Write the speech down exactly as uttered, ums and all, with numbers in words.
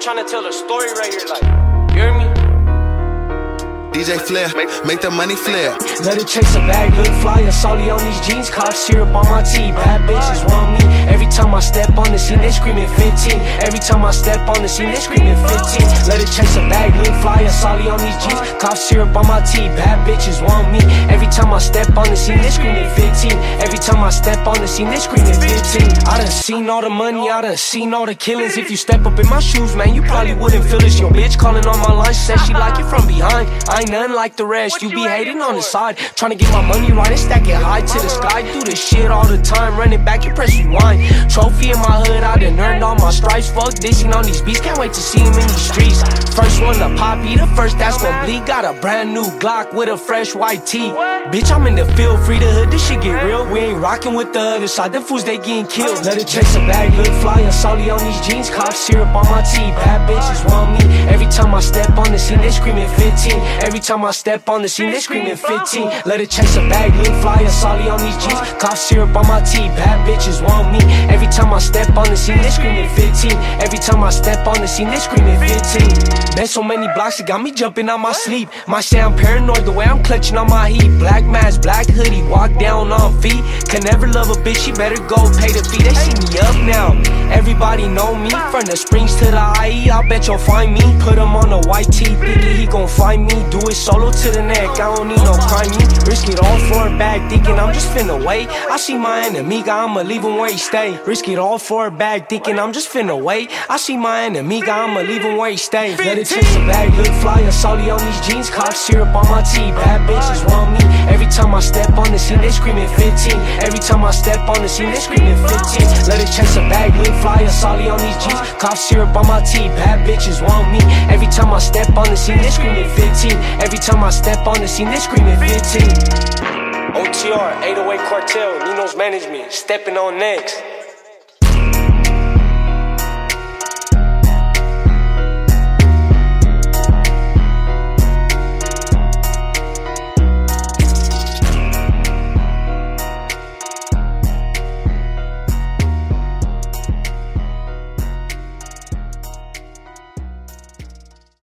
trying to tell a story right here, like, you hear me? D J Flair, make, make the money flare. Let it chase a bag, look fly, a solly on these jeans. Cough syrup on my tea, bad bitches want me. Every time I step on the scene, they screaming fifteen. Every time I step on the scene, they screaming fifteen. Let it chase a bag, look fly, a solly on these jeans. Cough syrup on my tea, bad bitches want me. Every time I step on the scene, they screaming fifteen. Every time I step on the scene, they screaming fifteen. I done seen all the money, I done seen all the killings. If you step up in my shoes, man, you probably wouldn't feel this. Your bitch calling on my line, said she like it from behind. I ain't nothing like the rest, you be hating on the side. Trying to get my money right and stack it high to the sky. Do this shit all the time, run it back and press rewind. Trophy in my hood, I done earned all my stripes. Fuck dissing on these beats, can't wait to see him in these streets. First one to pop, he the first that's gon' bleed. Got a brand new Glock with a fresh white tee. Bitch, I'm in the field, free the hood, this shit get real. We ain't rockin' with the other side, the fools they getting killed. Let it chase a bag, look fly, a solly on these jeans. Cough syrup on my tea, bad bitches want me. Every time I step on the scene, they screaming fifteen. Every time I step on the scene, they screaming fifteen. Let it chase a bag, look fly, a solly on these jeans. Cough syrup on my tea, bad bitches want me. Every time I step on the scene, they screaming fifteen. Every time I step on the scene, they screaming fifteen. Been so many blocks, it got me jumping out my sleep. Might say I'm paranoid the way I'm clutching on my heat. Black mask, black hoodie, walk down on feet. Can never love a bitch, she better go pay the fee. They see me up now, everybody know me. From the Springs to the I E, I bet you'll find me. Put him on a white tee, thinking he gon' find me. Do it solo to the neck, I don't need no crime me. Risk it all for a bag, thinking I'm just finna wait. I see my enemy, I'ma leave him where he stay. Risk it all for a bag, thinking I'm just finna wait. I see my enemy, I'ma leave him where he stay. Let it chase a bag, look fly, a solly on these jeans. Cough syrup on my tea, bad bitches want me. Every time I step on the scene, they screaming fifteen. Every time I step on the scene, they screaming fifteen. Let it chase a bag, look fly, a solly on these jeans. Cough syrup on my tea, bad bitches want me. Every time I step on the scene, they screaming fifteen. Every time I step on the scene, they screaming fifteen. O T R, eight oh eight Cartel, Nino's Management, stepping on next.